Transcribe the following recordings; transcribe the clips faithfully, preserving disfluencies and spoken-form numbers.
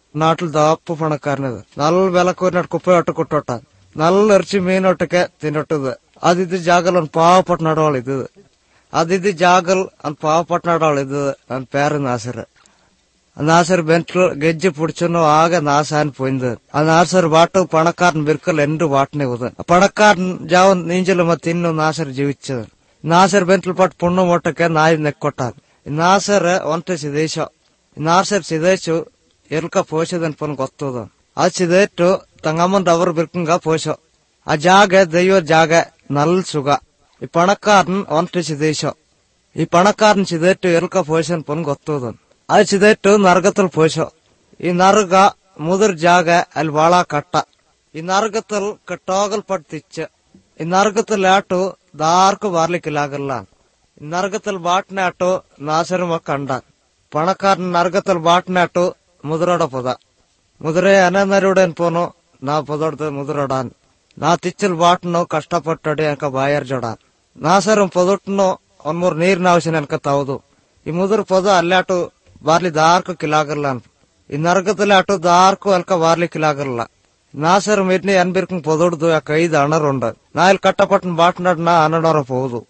നാട്ടിൽ ദാപ്പ് പണക്കാരനത് നല്ല വിലക്കൂരിനട്ട് കുപ്പയോട്ട് കുട്ടോട്ട നല്ല ഇറച്ചി മീനൊട്ടൊക്കെ തിന്നൊട്ടത് അതിത് ಜಾಗಲ್ ಒಂದು ಪಾವಪಟ್ಟ ನಡವಳ ಇದು ಅದಿದ್ದು ಜಾಗಲ್ ಒಂದು ಪಾವಪಟ್ಟ ನಡವಳ ಇದು ನನ್ನ പേര് നാസർ നാസർ ബെൻറ്റിൽ ഗജ്ജി പിടിച്ചു ആകെ നാസാൻ പോയിന്ത് ആ നാസർ വാട്ട് പണക്കാരൻ ബിർക്കൽ എന്റെ വാട്ടിനെ ഉദൻ പണക്കാരൻ ജാവൻ നീഞ്ചಲು ಮತ್ತೆ ಇನ್ನು ನಾಸರ್ ಜೀವಿച്ചത് ನಾಸರ್ ಬೆಂಟ್ಲು ಪಟ್ ಪುಣ್ಣು ಮೊಟ್ಟಕ್ಕೆ ನಾಯಿ ನೆಕ್ಕೊಟ್ಟಾರ ನಾಸರ್ ಒಂಟ ಸಿದೇಶ ನಾಸರ್ ಸಿದೇಶು ಎಲ್ಕ ಪೋಷದನ್ ಪನ್ ಗೊತ್ತದ ಅದು ಸಿದೇಟು ತಂಗಮ್ಮನ್ ಅವ್ರ ಬಿರ್ಕಂಗ ಪೋಷ ಆ ಜಾಗ ದೈವ ಜಾಗ ನಲ್ ಸುಗ ಈ ಪಣಕಾರನ್ ಒಂಟ ಸಿದೇಶ ಈ ಪಣಕಾರನ್ ಸಿದೇಟು ಎಲ್ಕ ಪೋಷನ್ ಪನ್ ಗೊತ್ತದ ಅದು ಸಿದೇಟು ನರಗತಲ್ ಪೋಷ ಈ ನರಗ ಮುದರ್ ಜಾಗ ಅಲ್ಲಿ ಬಾಳ ಕಟ್ಟ ಈ ನರಗತಲ್ ಕಟ್ಟೋಗಲ್ ಪಟ್ ತಿಚ್ಚ ಈ ನರಗತಲ್ ಆಟು ದಾರ್ಕು ಬಾರ್ಲಿಕ್ಕಿಲ್ಲಾಗಲ್ಲ ನರಗತಲ್ ಬಾಟ್ನೆ ಆಟು ನಾಸರ ಕಂಡ ಪಣಕಾರನ್ ನರಗತಲ್ ಬಾಟ್ನೆ ಆಟು ಮುದ್ರೋಡ ಪದ ಮುದ್ರೆ ಅನನರುಡನ್ ಪೋನು ನಾ ಪದೊಡ್ದ ಮುದ್ರೋಡಾನ್ ನಾ ತಿಚ್ಚಲ್ ಬಾಟ್ನು ಕಷ್ಟಪಟ್ಟಡಿ ಅನ್ಕ ಬಾಯರ್ ಜೋಡಾನ್ ನಾಸರ ಪದೊಟ್ನು ಒಂದ್ ಮೂರ್ ನೀರ್ ನಾವಸಿನ ಅನ್ಕ ತಾವುದು ಈ ಮುದ್ರ ಪದ ಅಲ್ಲಾಟು ಬಾರ್ಲಿ ದಾರ್ಕು ಕಿಲಾಗಲ್ಲ ಈ ನರಗತಲ್ ಆಟು ದಾರ್ಕು ಅಲ್ಕ ಬಾರ್ಲಿಕ್ಕಿಲ್ಲಾಗಲ್ಲ ನಾಸರ್ ಮಿಡ್ನಿ ಅನ್ಬಿರ್ಕಂಗ್ ಪದೊಡ್ದು ಯಾಕ ಐದು ಅಣರುಂಡ ನಾ ಇಲ್ಲಿ ಕಟ್ಟಪಟ್ಟನ್ ಬಾಟ್ನಾಡ್ ನಾ ಅನ್ನಡೋರ ಹೋದು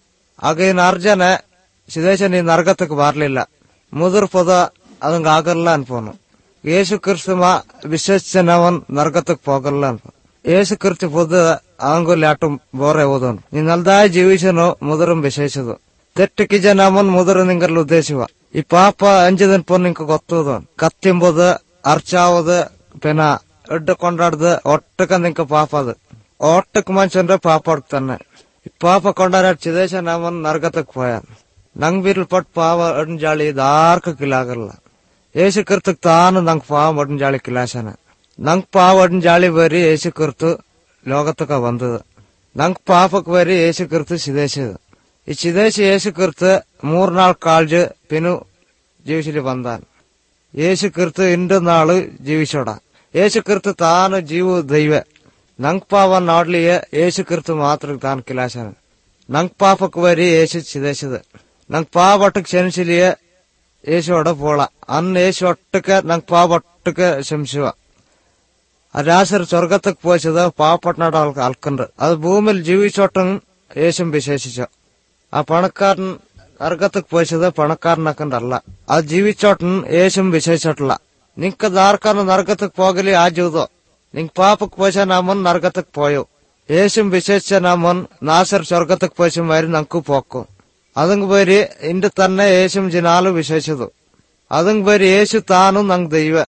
ಆಗ ಇನ್ ಅರ್ಜನ ಸಿದೇಶ ನೀ ನರಗತಕ್ ಬಾರ್ಲಿಲ್ಲ ಮುದುರ್ ಪದ ಅದಂಗ ಆಗಲ್ಲ ಅನ್ಪೋನು ಏಸು ಕ್ರಿಸ್ತಮ ವಿಶ್ವಸನವನ್ ನರಗತಕ್ ಹೋಗಲ್ಲ ಅನ್ಪ ಏಸು ಕ್ರಿಸ್ತ ಪದ ಅವಂಗು ಲ್ಯಾಟು ಬೋರೆ ಓದೋನು ನೀನ್ ಅಲ್ದಾಯ ಜೀವಿಸನು ಮುದುರಂ ವಿಶೇಷದು ತೆಟ್ಟಿಕಿ ಜನಮನ್ ಮುದುರ ನಿಂಗಲ್ ಉದ್ದೇಶವ ಈ ಪಾಪ ಅಂಜದನ್ ಪೋನ್ ನಿಂಕ ಗೊತ್ತೋದನ್ ಕತ್ತಿಂಬುದ ಅರ್ಚಾವದ ಪೆನ ಎಡ್ಡ ಕೊಂಡಾಡ್ದ ಒಟ್ಟಕ ನಿಂಕ ಪಾಪ ಅದು ಒಟ್ಟಕ್ ಮನುಷ್ಯನ್ರ ಪಾಪ ಹೊಡ್ತಾನೆ ಈ ಪಾಪ ಕೊಂಡಾಡ ಚಿದೇಶ ನಮ್ಮನ್ ನರಗತಕ್ ಹೋಯ ನಂಗ್ ಬಿರ್ಲ್ ಪಟ್ ಪಾವ ಅಡ್ನ್ ಜಾಳಿ ದಾರ್ಕ ಕಿಲಾಗಲ್ಲ ಏಸು ಕರ್ತಕ್ ತಾನು ನಂಗ್ ಪಾವ ಅಡ್ನ್ ಜಾಳಿ ಕಿಲಾಸನ ನಂಗ್ ಪಾವ ಅಡ್ನ್ ಜಾಳಿ ಬರಿ ಏಸು ಕರ್ತು ಲೋಕತಕ ಬಂದದ ನಂಗ್ ಪಾಪಕ್ ಬರಿ ಏಸು ಕರ್ತು ಸಿದೇಶದ ಈ ಸಿದೇಶ ಏಸು ಕರ್ತು ಮೂರ್ನಾಲ್ಕು ಕಾಳ್ಜು ಪಿನು ಜೀವಿಸಲಿ ಬಂದಾನ ಏಸು ಕರ್ತು ಇಂಡು ನಾಳು ಜೀವಿಸೋಡ ಏಸು ಕರ್ತು ತಾನು ಜೀವ ದೈವ ನಂಗ್ ಪಾವ ನೋಡ್ಲಿಯ ಏಸು ಕರ್ತು ಮಾತ್ರ ತಾನು ಕಿಲಾಸನ ನಂಗ್ ಪಾಪಕ್ ಬರಿ ಏಸು ಸಿದೇಶದ ನಂಗ್ ಪಾ ಬಟ್ಟಕ್ ಶನಿಸಿಲಿಯ ಏಸು ಒಡ ಪೋಳ ಅನ್ನ ಏಸು ಒಟ್ಟಕ ನಂಗ್ ಪಾ ಬಟ್ಟಕ ಶಂಶಿವ ಅದಾಸರ್ ಸ್ವರ್ಗತಕ್ ಪೋಷದ ಪಾಪಟ್ನಾಡ ಅಲ್ಕಂಡ್ರ ಅದು ಭೂಮಿಲಿ ಜೀವಿಸೊಟ್ಟಂಗ್ ಏಸಂ ವಿಶೇಷಿಸ ಆ ಪಣಕಾರನ್ ನರಗತಕ್ ಪೋಷದ ಪಣಕಾರನ್ ಹಾಕಂಡ್ರಲ್ಲ ಅದು ಜೀವಿಸೊಟ್ಟನ್ ಏಸಂ ವಿಶೇಷಟ್ಲ ನಿಂಕ ದಾರ್ಕಾನ ನರಗತಕ್ ಹೋಗಲಿ ಆ ಜೀವದು ನಿಂಗ್ ಪಾಪಕ್ ಪೋಷ ನಮ್ಮನ್ ನರಗತಕ್ ಪೋಯು ಏಸಂ ವಿಶೇಷ ನಮ್ಮನ್ ನಾಸರ್ ಸ್ವರ್ಗತಕ್ ಪೋಷ ಮಾರಿ ನಂಕು ಪೋಕು ಅದಂಗ್ ಬರಿ ಇಂದು ತನ್ನ ಏಸಂ ಜಿನಾಲು ವಿಶೇಷದು ಅದಂಗ್ ಬರಿ ಏಸು ತಾನು ನಂಗ್ ದೈವ